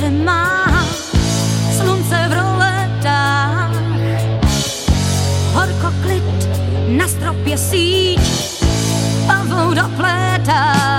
má slunce v roletách. Horko klid na stropě sír.